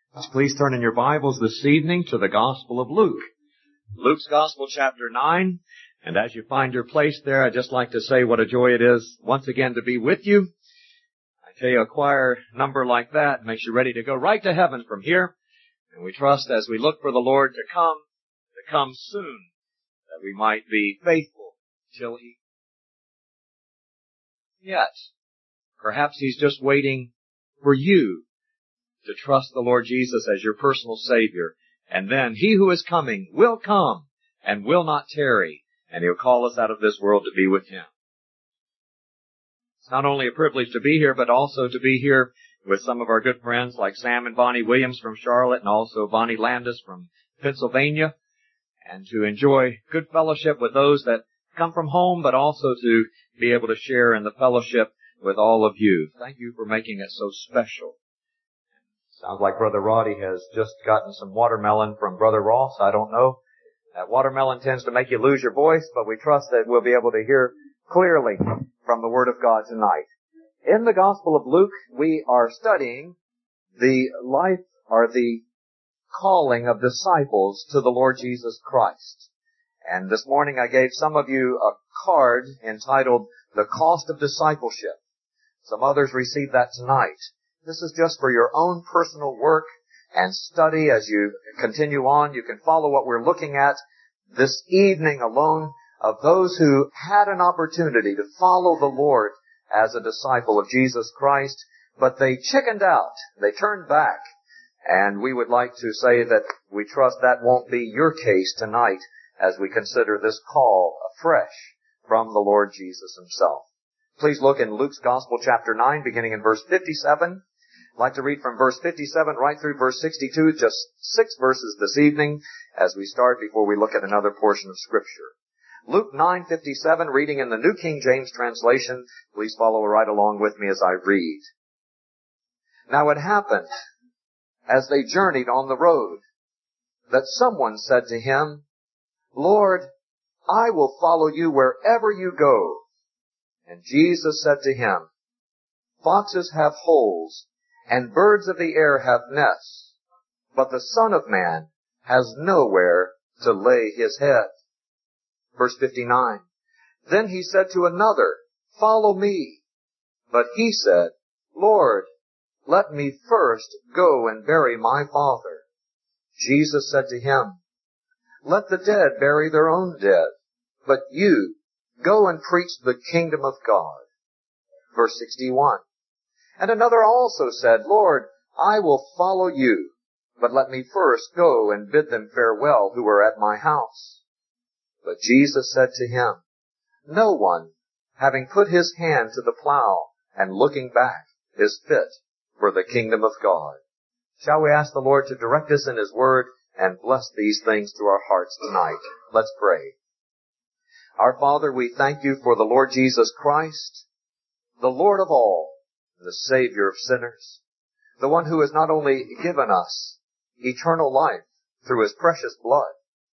Please turn in your Bibles this evening to the Gospel of Luke. Luke's Gospel, chapter 9. And as you find your place there, I'd just like to say what a joy it is once again to be with you. I tell you, a choir number like that makes you ready to go right to heaven from here. And we trust as we look for the Lord to come soon, that we might be faithful till He... Yet, perhaps He's just waiting for you to trust the Lord Jesus as your personal Savior. And then He who is coming will come and will not tarry, and He'll call us out of this world to be with Him. It's not only a privilege to be here, but also to be here with some of our good friends like Sam and Bonnie Williams from Charlotte, and also Bonnie Landis from Pennsylvania, and to enjoy good fellowship with those that come from home, but also to be able to share in the fellowship with all of you. Thank you for making it so special. Sounds like Brother Roddy has just gotten some watermelon from Brother Ross. I don't know. That watermelon tends to make you lose your voice, but we trust that we'll be able to hear clearly from the Word of God tonight. In the Gospel of Luke, we are studying the life or the calling of disciples to the Lord Jesus Christ. And this morning I gave some of you a card entitled The Cost of Discipleship. Some others received that tonight. This is just for your own personal work and study as you continue on. You can follow what we're looking at this evening alone of those who had an opportunity to follow the Lord as a disciple of Jesus Christ, but they chickened out. They turned back. And we would like to say that we trust that won't be your case tonight as we consider this call afresh from the Lord Jesus Himself. Please look in Luke's Gospel, chapter 9, beginning in verse 57. I'd like to read from verse 57 right through verse 62, just 6 verses this evening as we start before we look at another portion of Scripture. Luke 9:57, reading in the New King James translation. Please follow right along with me as I read. Now it happened, as they journeyed on the road, that someone said to Him, Lord, I will follow you wherever you go. And Jesus said to him, Foxes have holes, and birds of the air have nests, but the Son of Man has nowhere to lay His head. Verse 59. Then He said to another, Follow me. But he said, Lord, let me first go and bury my father. Jesus said to him, Let the dead bury their own dead, but you go and preach the kingdom of God. Verse 61. And another also said, Lord, I will follow you, but let me first go and bid them farewell who are at my house. But Jesus said to him, No one, having put his hand to the plow and looking back, is fit for the kingdom of God. Shall we ask the Lord to direct us in His Word and bless these things to our hearts tonight? Let's pray. Our Father, we thank You for the Lord Jesus Christ, the Lord of all, the Savior of sinners, the one who has not only given us eternal life through His precious blood,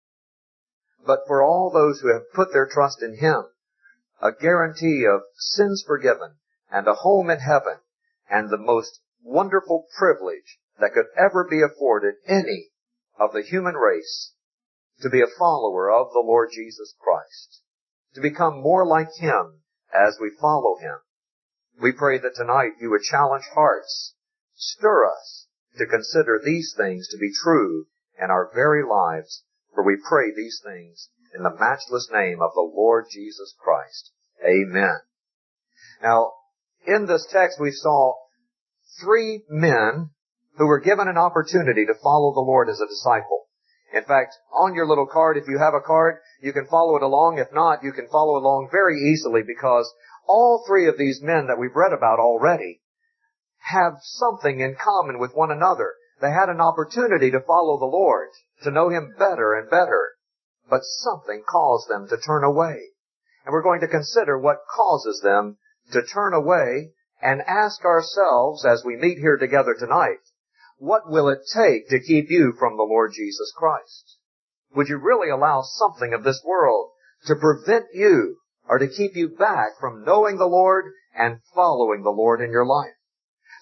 but for all those who have put their trust in Him, a guarantee of sins forgiven and a home in heaven and the most wonderful privilege that could ever be afforded any of the human race to be a follower of the Lord Jesus Christ, to become more like Him as we follow Him. We pray that tonight You would challenge hearts, stir us to consider these things to be true in our very lives, for we pray these things in the matchless name of the Lord Jesus Christ. Amen. Now, in this text we saw 3 men who were given an opportunity to follow the Lord as a disciple. In fact, on your little card, if you have a card, you can follow it along. If not, you can follow along very easily because all 3 of these men that we've read about already have something in common with one another. They had an opportunity to follow the Lord, to know Him better and better, but something caused them to turn away. And we're going to consider what causes them to turn away and ask ourselves as we meet here together tonight, what will it take to keep you from the Lord Jesus Christ? Would you really allow something of this world to prevent you or to keep you back from knowing the Lord and following the Lord in your life?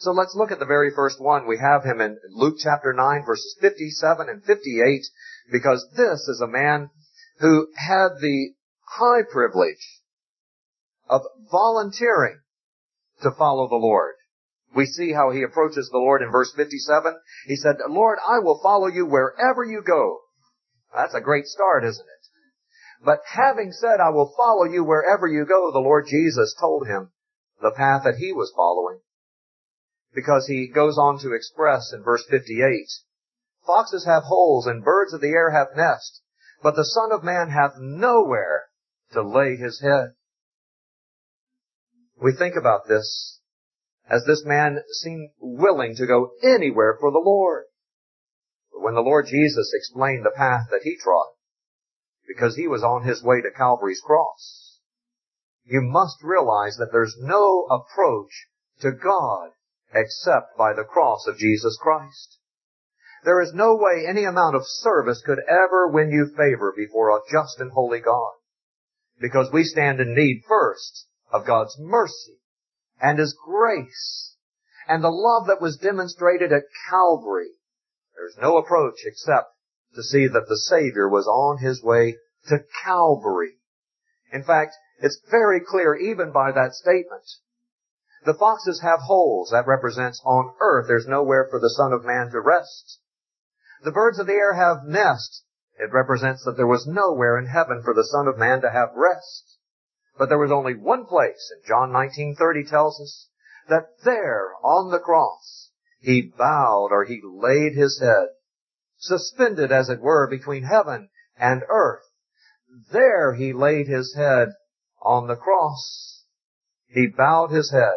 So let's look at the very first one. We have him in Luke chapter 9, verses 57 and 58, because this is a man who had the high privilege of volunteering to follow the Lord. We see how he approaches the Lord in verse 57. He said, Lord, I will follow you wherever you go. That's a great start, isn't it? But having said, I will follow you wherever you go, the Lord Jesus told him the path that he was following. Because he goes on to express in verse 58, foxes have holes and birds of the air have nests, but the Son of Man hath nowhere to lay his head. We think about this as this man seemed willing to go anywhere for the Lord. But when the Lord Jesus explained the path that he trod, because he was on his way to Calvary's cross, you must realize that there's no approach to God except by the cross of Jesus Christ. There is no way any amount of service could ever win you favor before a just and holy God, because we stand in need first of God's mercy and His grace and the love that was demonstrated at Calvary. There's no approach except to see that the Savior was on His way to Calvary. In fact, it's very clear even by that statement. The foxes have holes. That represents on earth there's nowhere for the Son of Man to rest. The birds of the air have nests. It represents that there was nowhere in heaven for the Son of Man to have rest. But there was only one place, and John 19:30 tells us that there on the cross He bowed, or He laid His head, suspended as it were between heaven and earth. There He laid His head on the cross. He bowed His head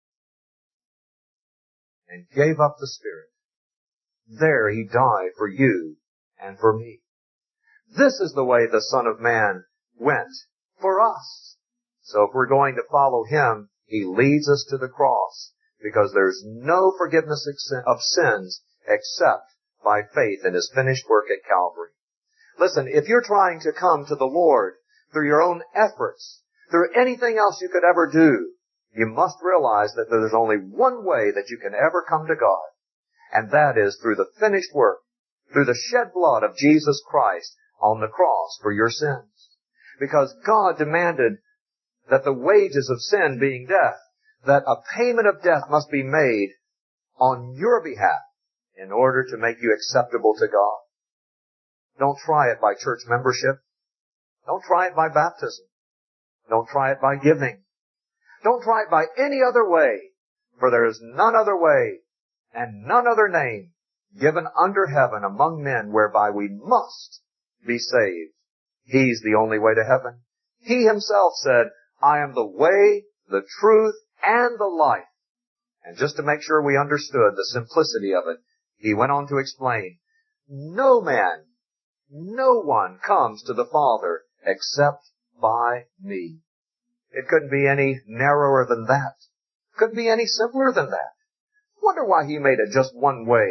and gave up the Spirit. There He died for you and for me. This is the way the Son of Man went for us. So if we're going to follow Him, He leads us to the cross, because there's no forgiveness of sins except by faith in His finished work at Calvary. Listen, if you're trying to come to the Lord through your own efforts, through anything else you could ever do, you must realize that there's only one way that you can ever come to God, and that is through the finished work, through the shed blood of Jesus Christ on the cross for your sins. Because God demanded that the wages of sin being death, that a payment of death must be made on your behalf in order to make you acceptable to God. Don't try it by church membership. Don't try it by baptism. Don't try it by giving. Don't try it by any other way, for there is none other way and none other name given under heaven among men whereby we must be saved. He's the only way to heaven. He Himself said, I am the way, the truth, and the life. And just to make sure we understood the simplicity of it, He went on to explain, no man, no one comes to the Father except by me. It couldn't be any narrower than that. Couldn't be any simpler than that. Wonder why He made it just one way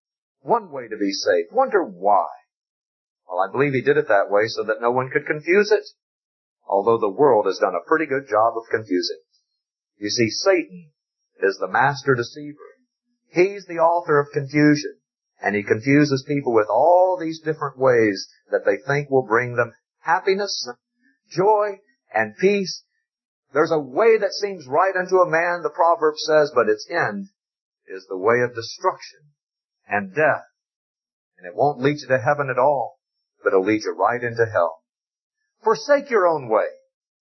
to be saved. Wonder why. Well, I believe He did it that way so that no one could confuse it, although the world has done a pretty good job of confusing. You see, Satan is the master deceiver. He's the author of confusion, and he confuses people with all these different ways that they think will bring them happiness, joy, and peace. There's a way that seems right unto a man, the proverb says, but its end is the way of destruction and death. And it won't lead you to heaven at all, but it'll lead you right into hell. Forsake your own way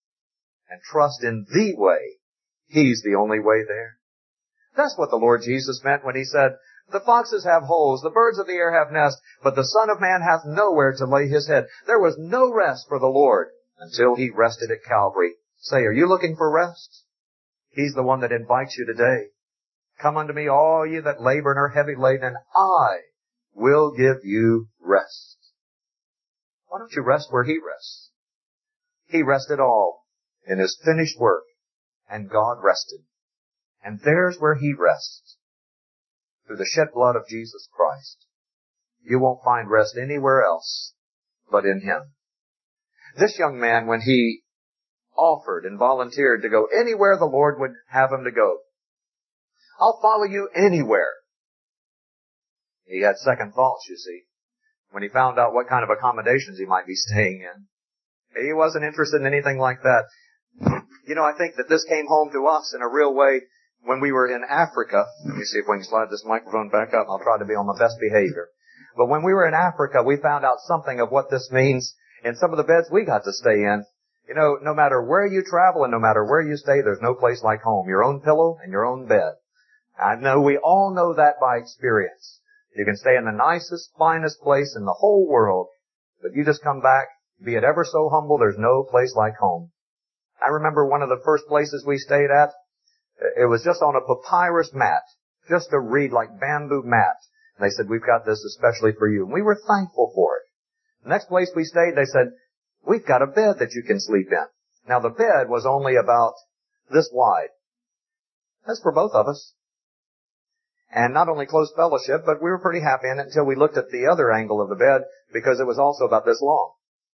and trust in the way. He's the only way there. That's what the Lord Jesus meant when He said, the foxes have holes, the birds of the air have nests, but the Son of Man hath nowhere to lay His head. There was no rest for the Lord until He rested at Calvary. Say, are you looking for rest? He's the one that invites you today. Come unto me, all ye that labor and are heavy laden, and I will give you rest. Why don't you rest where He rests? He rested all in His finished work, and God rested. And there's where He rests, through the shed blood of Jesus Christ. You won't find rest anywhere else but in Him. This young man, when he offered and volunteered to go anywhere the Lord would have him to go, I'll follow you anywhere. He had second thoughts, you see, when he found out what kind of accommodations he might be staying in. He wasn't interested in anything like that. You know, I think that this came home to us in a real way when we were in Africa. Let me see if we can slide this microphone back up. I'll try to be on my best behavior. But when we were in Africa, we found out something of what this means in some of the beds we got to stay in. You know, no matter where you travel and no matter where you stay, there's no place like home. Your own pillow and your own bed. I know we all know that by experience. You can stay in the nicest, finest place in the whole world, but you just come back, be it ever so humble, there's no place like home. I remember one of the first places we stayed at, it was just on a papyrus mat, just a reed like bamboo mat. And they said, we've got this especially for you. And we were thankful for it. The next place we stayed, they said, we've got a bed that you can sleep in. Now the bed was only about this wide. That's for both of us. And not only close fellowship, but we were pretty happy in it until we looked at the other angle of the bed because it was also about this long.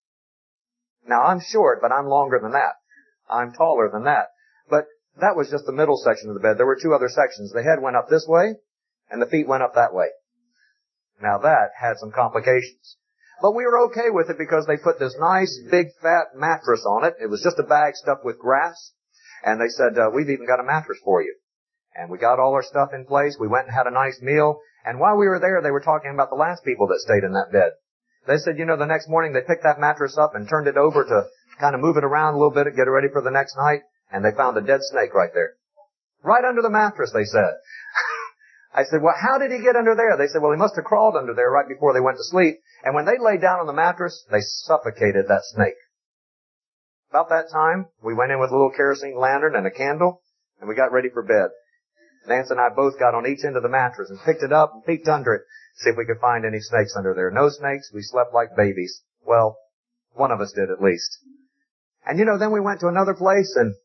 Now I'm short, but I'm longer than that. I'm taller than that. But that was just the middle section of the bed. There were two other sections. The head went up this way, and the feet went up that way. Now that had some complications. But we were okay with it because they put this nice, big, fat mattress on it. It was just a bag stuffed with grass. And they said, we've even got a mattress for you. And we got all our stuff in place. We went and had a nice meal. And while we were there, they were talking about the last people that stayed in that bed. They said, you know, the next morning they picked that mattress up and turned it over to kind of move it around a little bit and get it ready for the next night. And they found a dead snake right there. Right under the mattress, they said. I said, well, how did he get under there? They said, well, he must have crawled under there right before they went to sleep. And when they lay down on the mattress, they suffocated that snake. About that time, we went in with a little kerosene lantern and a candle, and we got ready for bed. Nance and I both got on each end of the mattress and picked it up and peeked under it to see if we could find any snakes under there. No snakes. We slept like babies. Well, one of us did at least. And you know, then we went to another place and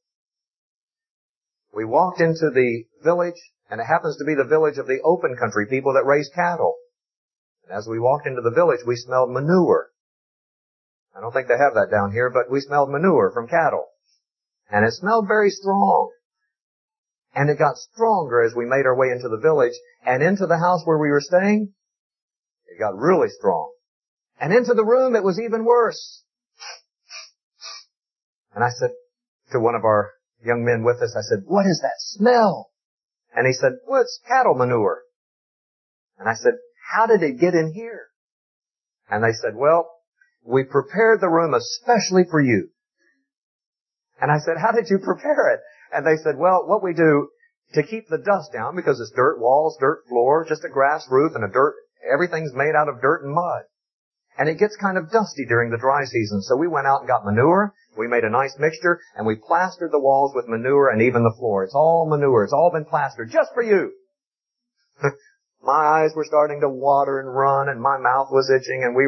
we walked into the village, and it happens to be the village of the open country people that raise cattle. And as we walked into the village, we smelled manure. I don't think they have that down here, but we smelled manure from cattle. And it smelled very strong. And it got stronger as we made our way into the village and into the house where we were staying. It got really strong. And into the room, it was even worse. And I said to one of our young men with us, I said, what is that smell? And he said, well, it's cattle manure. And I said, how did it get in here? And they said, well, we prepared the room especially for you. And I said, how did you prepare it? And they said, well, what we do to keep the dust down, because it's dirt walls, dirt floor, just a grass roof and everything's made out of dirt and mud. And it gets kind of dusty during the dry season. So we went out and got manure. We made a nice mixture and we plastered the walls with manure and even the floor. It's all manure. It's all been plastered just for you. My eyes were starting to water and run and my mouth was itching and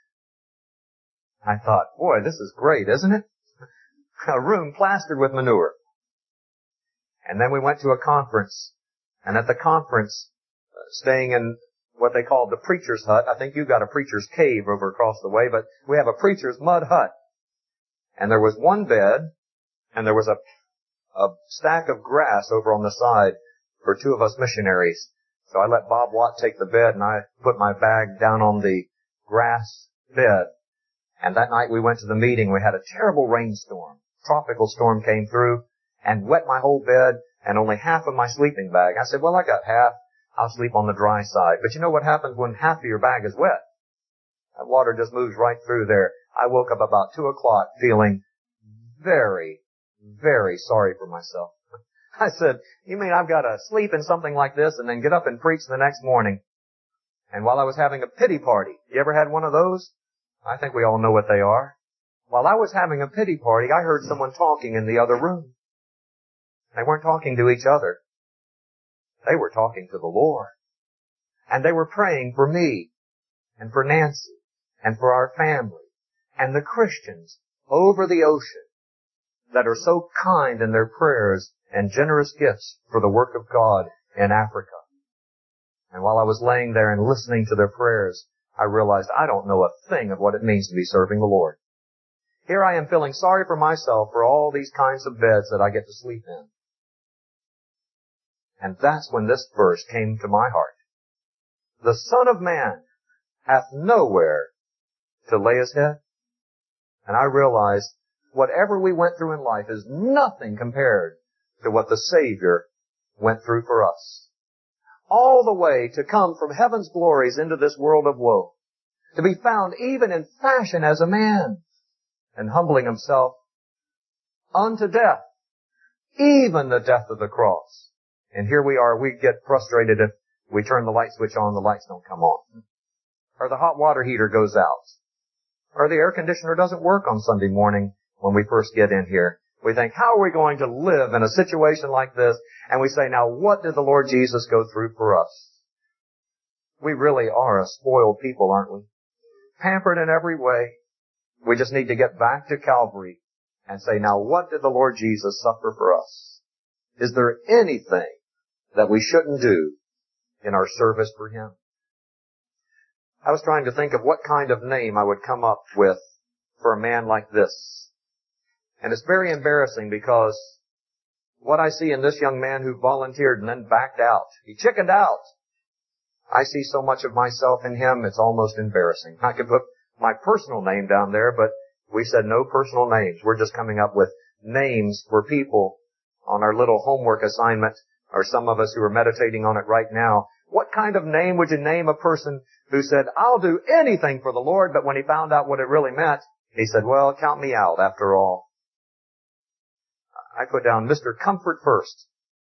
I thought, boy, this is great, isn't it? A room plastered with manure. And then we went to a conference. And at the conference, staying in what they called the preacher's hut. I think you've got a preacher's cave over across the way, but we have a preacher's mud hut. And there was one bed, and there was a stack of grass over on the side for two of us missionaries. So I let Bob Watt take the bed, and I put my bag down on the grass bed. And that night we went to the meeting. We had a terrible rainstorm. Tropical storm came through and wet my whole bed and only half of my sleeping bag. I said, well, I got half. I'll sleep on the dry side. But you know what happens when half of your bag is wet? That water just moves right through there. I woke up about 2 o'clock feeling very, very sorry for myself. I said, you mean I've got to sleep in something like this and then get up and preach the next morning? And while I was having a pity party, you ever had one of those? I think we all know what they are. While I was having a pity party, I heard someone talking in the other room. They weren't talking to each other. They were talking to the Lord. And they were praying for me and for Nancy and for our family and the Christians over the ocean that are so kind in their prayers and generous gifts for the work of God in Africa. And while I was laying there and listening to their prayers, I realized I don't know a thing of what it means to be serving the Lord. Here I am feeling sorry for myself for all these kinds of beds that I get to sleep in. And that's when this verse came to my heart. The Son of Man hath nowhere to lay his head. And I realized whatever we went through in life is nothing compared to what the Savior went through for us. All the way to come from heaven's glories into this world of woe, to be found even in fashion as a man, and humbling himself unto death, even the death of the cross. And here we are, we get frustrated if we turn the light switch on, the lights don't come on. Or the hot water heater goes out. Or the air conditioner doesn't work on Sunday morning when we first get in here. We think, how are we going to live in a situation like this? And we say, now what did the Lord Jesus go through for us? We really are a spoiled people, aren't we? Pampered in every way. We just need to get back to Calvary and say, now what did the Lord Jesus suffer for us? Is there anything that we shouldn't do in our service for Him? I was trying to think of what kind of name I would come up with for a man like this. And it's very embarrassing because what I see in this young man who volunteered and then backed out, he chickened out. I see so much of myself in him, it's almost embarrassing. I could put my personal name down there, but we said no personal names. We're just coming up with names for people on our little homework assignment, or some of us who are meditating on it right now. What kind of name would you name a person who said, I'll do anything for the Lord, but when he found out what it really meant, he said, well, count me out after all. I put down Mr. Comfort First.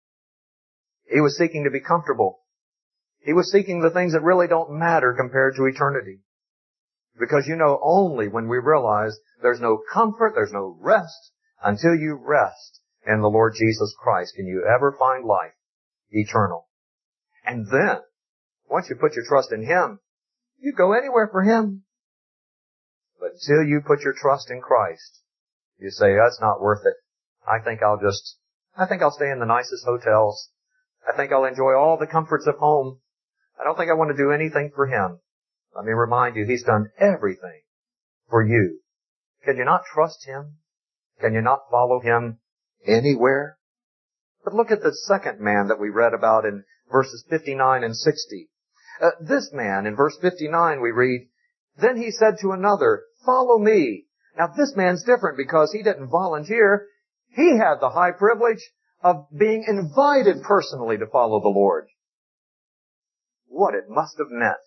He was seeking to be comfortable. He was seeking the things that really don't matter compared to eternity. Because only when we realize there's no comfort, there's no rest, until you rest in the Lord Jesus Christ, can you ever find life eternal. And then, once you put your trust in Him, you go anywhere for Him. But until you put your trust in Christ, you say, that's not worth it. I think I'll stay in the nicest hotels. I think I'll enjoy all the comforts of home. I don't think I want to do anything for Him. Let me remind you, He's done everything for you. Can you not trust Him? Can you not follow Him anywhere? But look at the second man that we read about in verses 59 and 60. This man, in verse 59, we read, then he said to another, follow me. Now this man's different because he didn't volunteer. He had the high privilege of being invited personally to follow the Lord. What it must have meant.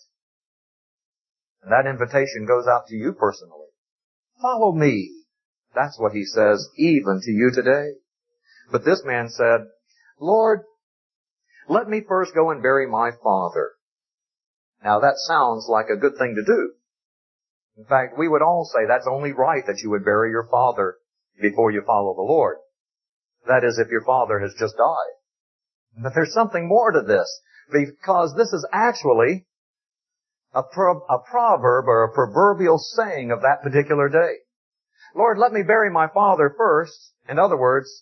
And that invitation goes out to you personally. Follow me. That's what he says even to you today. But this man said, Lord, let me first go and bury my father. Now that sounds like a good thing to do. In fact, we would all say that's only right that you would bury your father before you follow the Lord. That is, if your father has just died. But there's something more to this, because this is actually a proverb or a proverbial saying of that particular day. Lord, let me bury my father first. In other words,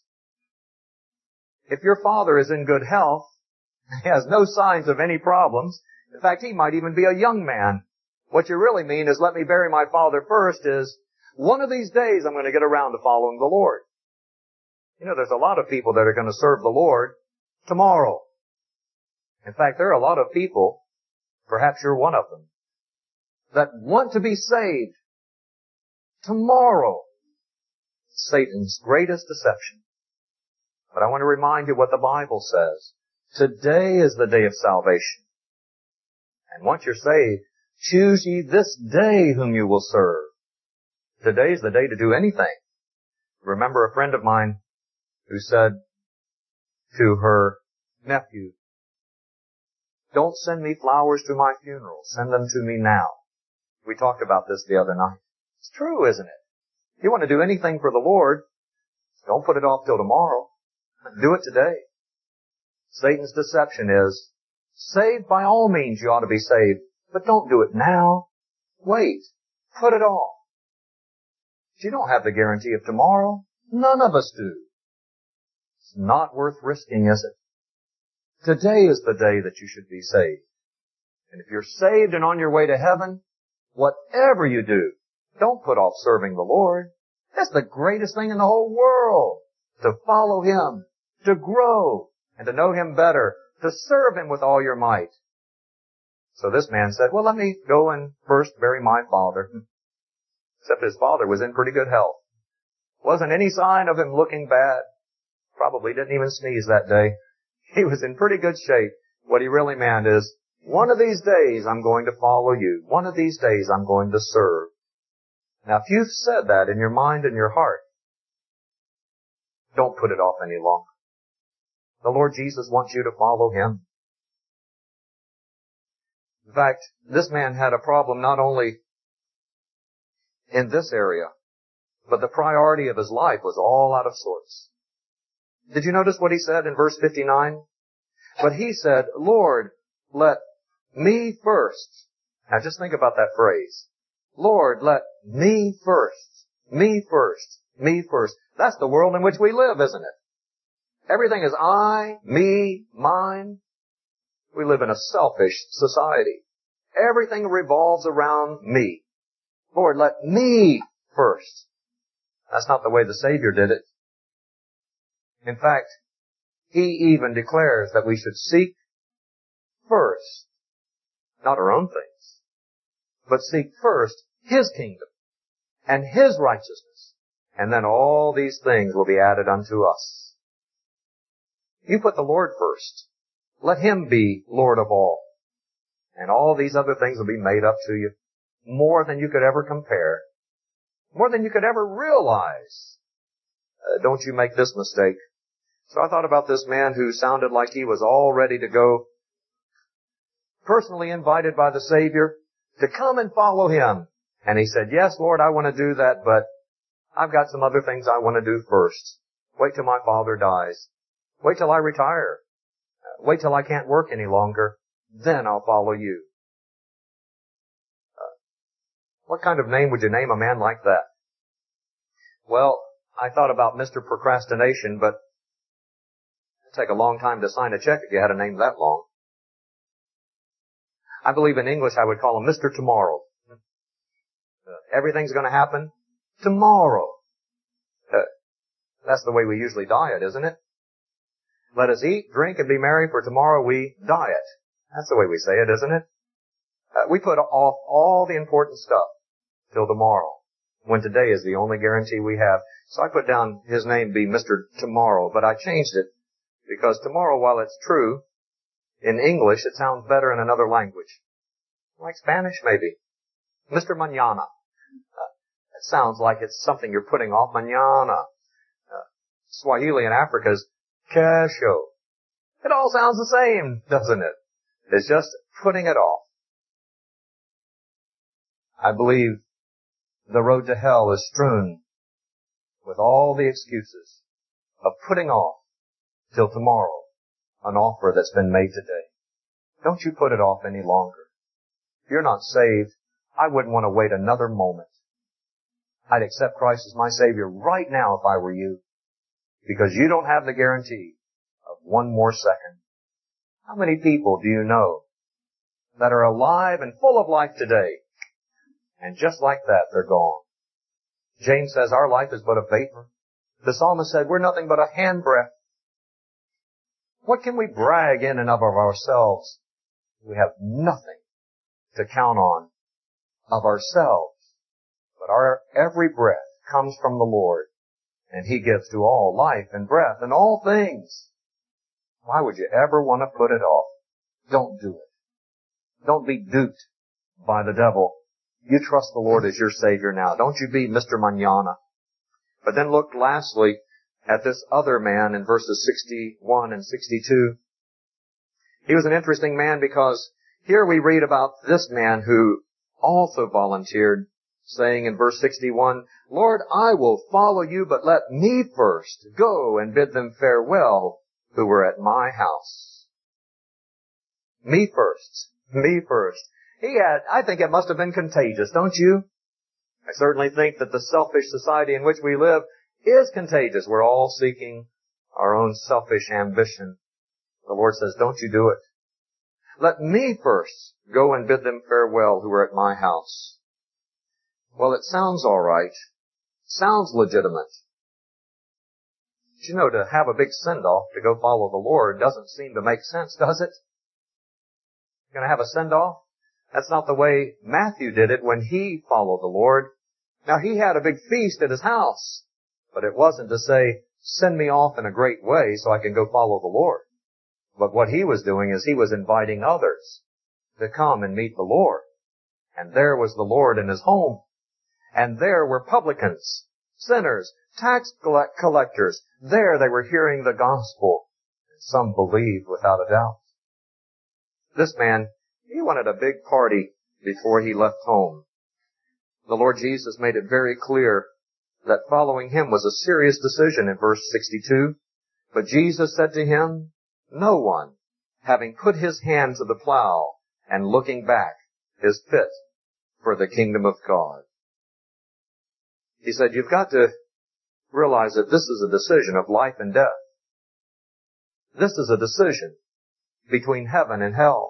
if your father is in good health, he has no signs of any problems. In fact, he might even be a young man. What you really mean is let me bury my father first is one of these days I'm going to get around to following the Lord. There's a lot of people that are going to serve the Lord tomorrow. In fact, there are a lot of people, perhaps you're one of them, that want to be saved tomorrow. Satan's greatest deception. But I want to remind you what the Bible says. Today is the day of salvation. And once you're saved, choose ye this day whom you will serve. Today is the day to do anything. Remember a friend of mine who said to her nephew, don't send me flowers to my funeral. Send them to me now. We talked about this the other night. It's true, isn't it? If you want to do anything for the Lord, don't put it off till tomorrow. Do it today. Satan's deception is, saved by all means you ought to be saved, but don't do it now. Wait. Put it off. You don't have the guarantee of tomorrow. None of us do. It's not worth risking, is it? Today is the day that you should be saved. And if you're saved and on your way to heaven, whatever you do, don't put off serving the Lord. That's the greatest thing in the whole world. To follow Him, to grow, and to know Him better, to serve Him with all your might. So this man said, well, let me go and first bury my father. Except his father was in pretty good health. Wasn't any sign of him looking bad. Probably didn't even sneeze that day. He was in pretty good shape. What he really meant is, one of these days I'm going to follow you. One of these days I'm going to serve. Now, if you've said that in your mind and your heart, don't put it off any longer. The Lord Jesus wants you to follow Him. In fact, this man had a problem not only in this area, but the priority of his life was all out of sorts. Did you notice what he said in verse 59? But he said, Lord, let me first. Now just think about that phrase. Lord, let me first. Me first. Me first. That's the world in which we live, isn't it? Everything is I, me, mine. We live in a selfish society. Everything revolves around me. Lord, let me first. That's not the way the Savior did it. In fact, He even declares that we should seek first, not our own things, but seek first His kingdom and His righteousness, and then all these things will be added unto us. You put the Lord first. Let Him be Lord of all. And all these other things will be made up to you more than you could ever compare, more than you could ever realize. Don't you make this mistake. So I thought about this man who sounded like he was all ready to go, personally invited by the Savior to come and follow Him. And he said, yes, Lord, I want to do that, but I've got some other things I want to do first. Wait till my father dies. Wait till I retire. Wait till I can't work any longer. Then I'll follow you. What kind of name would you name a man like that? Well, I thought about Mr. Procrastination, but it'd take a long time to sign a check if you had a name that long. I believe in English I would call him Mr. Tomorrow. Everything's going to happen tomorrow. That's the way we usually diet, isn't it? Let us eat, drink, and be merry, for tomorrow we diet. That's the way we say it, isn't it? We put off all the important stuff till tomorrow, when today is the only guarantee we have. So I put down his name be Mr. Tomorrow, but I changed it because tomorrow, while it's true, in English it sounds better in another language. Like Spanish, maybe. Mr. Mañana. It sounds like it's something you're putting off. Mañana. Swahili in Africa is kesho. It all sounds the same, doesn't it? It's just putting it off. I believe the road to hell is strewn with all the excuses of putting off till tomorrow an offer that's been made today. Don't you put it off any longer. If you're not saved, I wouldn't want to wait another moment. I'd accept Christ as my Savior right now if I were you, because you don't have the guarantee of one more second. How many people do you know that are alive and full of life today, and just like that, they're gone? James says our life is but a vapor. The psalmist said we're nothing but a handbreadth. What can we brag in and of ourselves? We have nothing to count on of ourselves. But our every breath comes from the Lord, and He gives to all life and breath and all things. Why would you ever want to put it off? Don't do it. Don't be duped by the devil. You trust the Lord as your Savior now. Don't you be Mr. Mañana. But then look lastly at this other man in verses 61 and 62. He was an interesting man because here we read about this man who also volunteered, saying in verse 61, Lord, I will follow you, but let me first go and bid them farewell who were at my house. Me first. Me first. I think it must have been contagious, don't you? I certainly think that the selfish society in which we live is contagious. We're all seeking our own selfish ambition. The Lord says, don't you do it. Let me first go and bid them farewell who are at my house. Well, it sounds all right. Sounds legitimate. But you know, to have a big send-off to go follow the Lord doesn't seem to make sense, does it? You're going to have a send-off? That's not the way Matthew did it when he followed the Lord. Now, he had a big feast at his house, but it wasn't to say, send me off in a great way so I can go follow the Lord. But what he was doing is he was inviting others to come and meet the Lord. And there was the Lord in his home. And there were publicans, sinners, tax collectors. There they were hearing the gospel. Some believed without a doubt. This man, he wanted a big party before he left home. The Lord Jesus made it very clear that following him was a serious decision in verse 62. But Jesus said to him, no one, having put his hand to the plow and looking back, is fit for the kingdom of God. He said, you've got to realize that this is a decision of life and death. This is a decision between heaven and hell.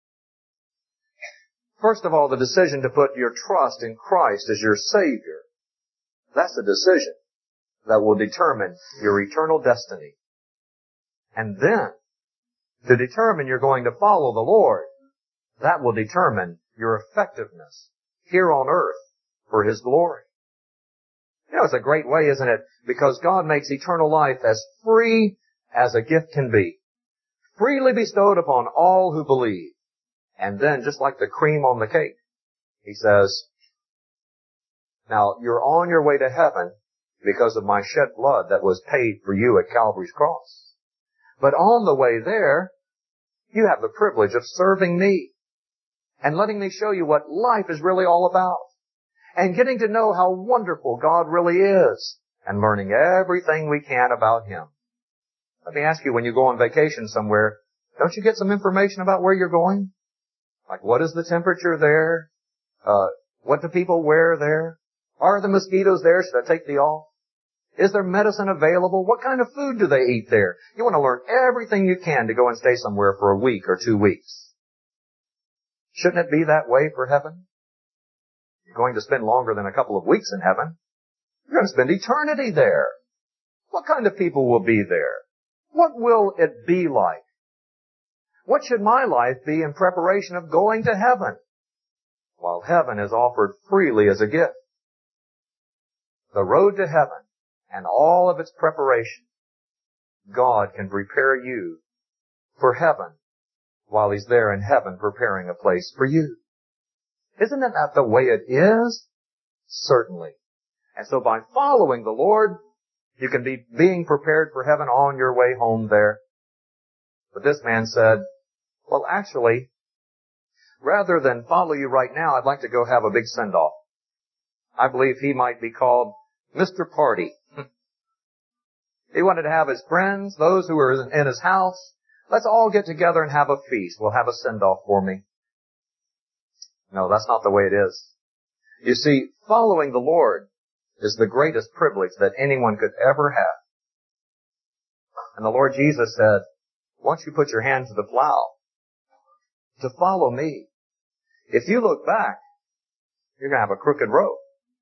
First of all, the decision to put your trust in Christ as your Savior. That's a decision that will determine your eternal destiny. And then, to determine you're going to follow the Lord, that will determine your effectiveness here on earth for His glory. You know, it's a great way, isn't it? Because God makes eternal life as free as a gift can be. Freely bestowed upon all who believe. And then, just like the cream on the cake, He says, now, you're on your way to heaven because of my shed blood that was paid for you at Calvary's cross. But on the way there, you have the privilege of serving me and letting me show you what life is really all about and getting to know how wonderful God really is and learning everything we can about Him. Let me ask you, when you go on vacation somewhere, don't you get some information about where you're going? Like, what is the temperature there? What do people wear there? Are the mosquitoes there? Should I take the off? Is there medicine available? What kind of food do they eat there? You want to learn everything you can to go and stay somewhere for a week or 2 weeks. Shouldn't it be that way for heaven? You're going to spend longer than a couple of weeks in heaven. You're going to spend eternity there. What kind of people will be there? What will it be like? What should my life be in preparation of going to heaven? While heaven is offered freely as a gift. The road to heaven and all of its preparation, God can prepare you for heaven while He's there in heaven preparing a place for you. Isn't that the way it is? Certainly. And so by following the Lord, you can be being prepared for heaven on your way home there. But this man said, well, actually, rather than follow you right now, I'd like to go have a big send-off. I believe he might be called Mr. Party. He wanted to have his friends, those who were in his house. Let's all get together and have a feast. We'll have a send-off for me. No, that's not the way it is. You see, following the Lord is the greatest privilege that anyone could ever have. And the Lord Jesus said, once you put your hand to the plow, to follow me, if you look back, you're going to have a crooked road.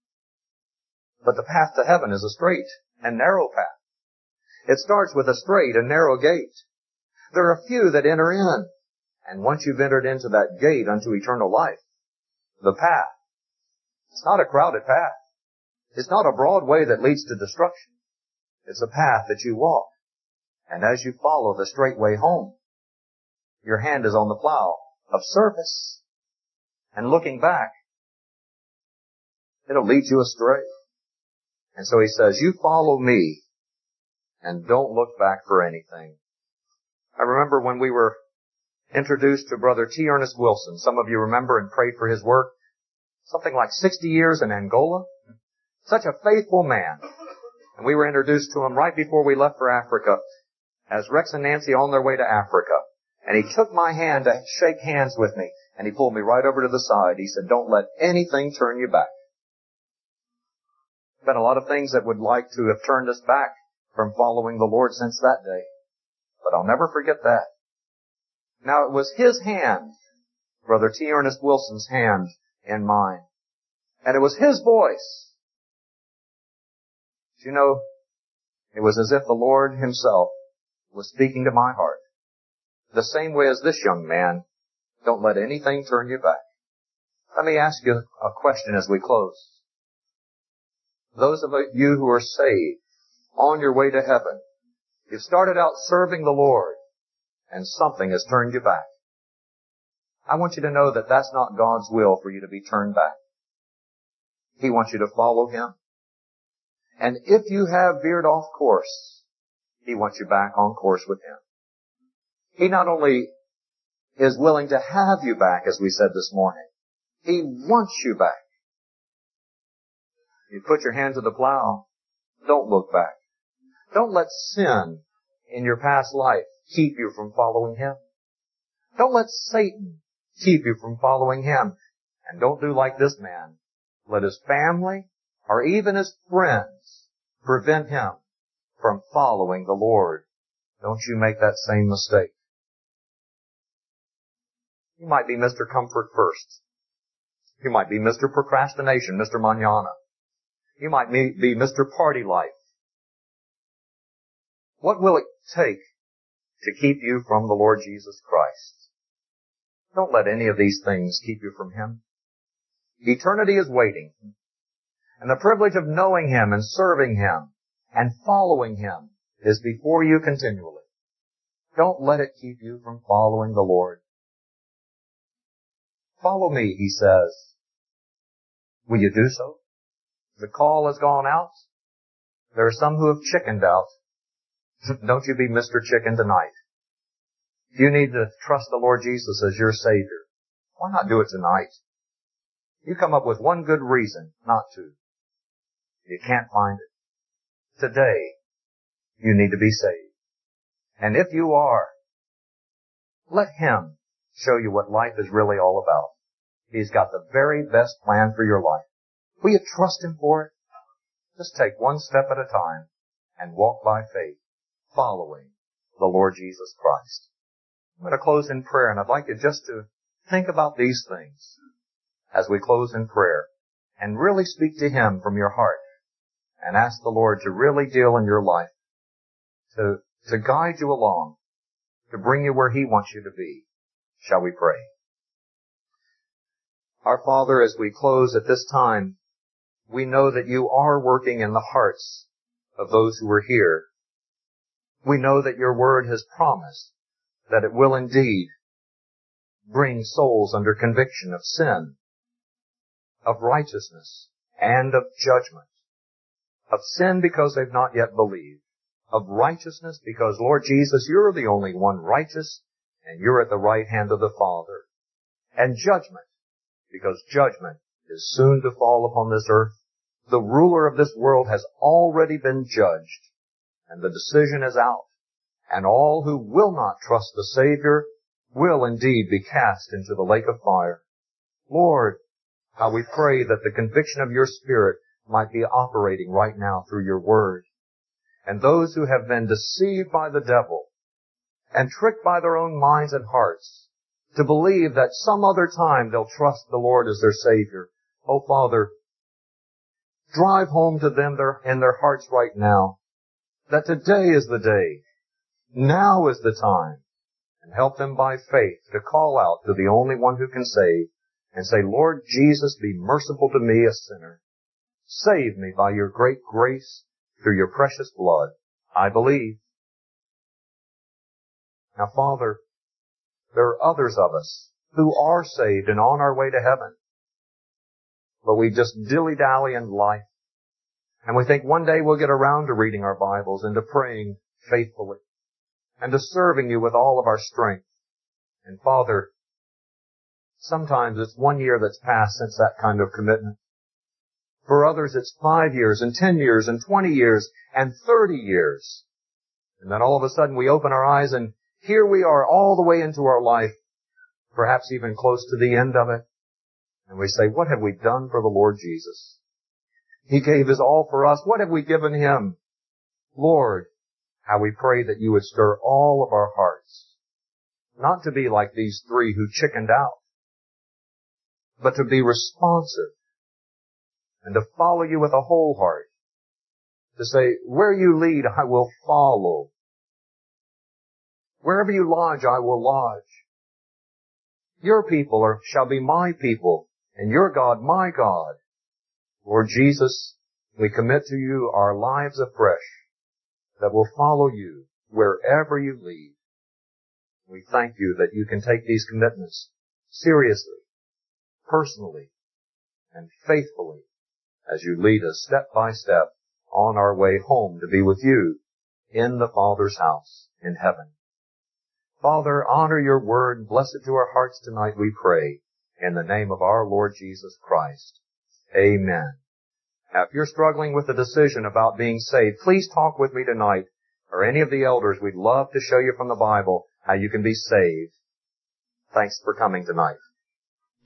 But the path to heaven is a straight and narrow path. It starts with a straight and narrow gate. There are few that enter in. And once you've entered into that gate unto eternal life, the path, it's not a crowded path. It's not a broad way that leads to destruction. It's a path that you walk. And as you follow the straight way home, your hand is on the plow of service. And looking back, it'll lead you astray. And so He says, you follow me and don't look back for anything. I remember when we were introduced to Brother T. Ernest Wilson. Some of you remember and prayed for his work. Something like 60 years in Angola. Such a faithful man. And we were introduced to him right before we left for Africa as Rex and Nancy on their way to Africa. And he took my hand to shake hands with me. And he pulled me right over to the side. He said, don't let anything turn you back. Been a lot of things that would like to have turned us back from following the Lord since that day. But I'll never forget that. Now it was his hand, Brother T. Ernest Wilson's hand in mine. And it was his voice. You know, It was as if the Lord Himself was speaking to my heart. The same way as this young man, don't let anything turn you back. Let me ask you a question as we close. Those of you who are saved, on your way to heaven, you've started out serving the Lord, and something has turned you back. I want you to know that that's not God's will for you to be turned back. He wants you to follow Him. And if you have veered off course, He wants you back on course with Him. He not only is willing to have you back, as we said this morning, He wants you back. You put your hand to the plow. Don't look back. Don't let sin in your past life keep you from following Him. Don't let Satan keep you from following Him. And don't do like this man. Let his family or even his friends prevent him from following the Lord. Don't you make that same mistake. You might be Mr. Comfort First. You might be Mr. Procrastination, Mr. Mañana. You might be Mr. Party Life. What will it take to keep you from the Lord Jesus Christ? Don't let any of these things keep you from Him. Eternity is waiting. And the privilege of knowing Him and serving Him and following Him is before you continually. Don't let it keep you from following the Lord. Follow me, He says. Will you do so? The call has gone out. There are some who have chickened out. Don't you be Mr. Chicken tonight. If you need to trust the Lord Jesus as your Savior, why not do it tonight? You come up with one good reason not to. You can't find it. Today, you need to be saved. And if you are, let Him show you what life is really all about. He's got the very best plan for your life. Will you trust Him for it? Just take one step at a time and walk by faith, following the Lord Jesus Christ. I'm going to close in prayer, and I'd like you just to think about these things as we close in prayer and really speak to Him from your heart and ask the Lord to really deal in your life, to guide you along, to bring you where He wants you to be. Shall we pray? Our Father, as we close at this time, we know that You are working in the hearts of those who are here. We know that Your Word has promised that it will indeed bring souls under conviction of sin, of righteousness, and of judgment. Of sin because they've not yet believed. Of righteousness because, Lord Jesus, You're the only one righteous, and You're at the right hand of the Father. And judgment because judgment is soon to fall upon this earth. The ruler of this world has already been judged, and the decision is out. And all who will not trust the Savior will indeed be cast into the lake of fire. Lord, how we pray that the conviction of Your Spirit might be operating right now through Your Word. And those who have been deceived by the devil and tricked by their own minds and hearts to believe that some other time they'll trust the Lord as their Savior. Oh, Father, drive home to them in their hearts right now that today is the day. Now is the time. And help them by faith to call out to the only one who can save and say, Lord Jesus, be merciful to me, a sinner. Save me by Your great grace through Your precious blood. I believe. Now, Father, there are others of us who are saved and on our way to heaven. But we just dilly-dally in life. And we think one day we'll get around to reading our Bibles and to praying faithfully and to serving You with all of our strength. And Father, sometimes it's 1 year that's passed since that kind of commitment. For others, it's 5 years and 10 years and 20 years and 30 years. And then all of a sudden we open our eyes and here we are all the way into our life, perhaps even close to the end of it. And we say, what have we done for the Lord Jesus? He gave His all for us. What have we given Him? Lord, how we pray that You would stir all of our hearts, not to be like these three who chickened out, but to be responsive and to follow You with a whole heart, to say, where you lead, I will follow. Wherever you lodge, I will lodge. Your people shall be my people, and your God my God. Lord Jesus, we commit to you our lives afresh that will follow you wherever you lead. We thank you that you can take these commitments seriously, personally, and faithfully as you lead us step by step on our way home to be with you in the Father's house in heaven. Father, honor your word. Bless it to our hearts tonight, we pray, in the name of our Lord Jesus Christ. Amen. Now, if you're struggling with a decision about being saved, please talk with me tonight, or any of the elders. We'd love to show you from the Bible how you can be saved. Thanks for coming tonight.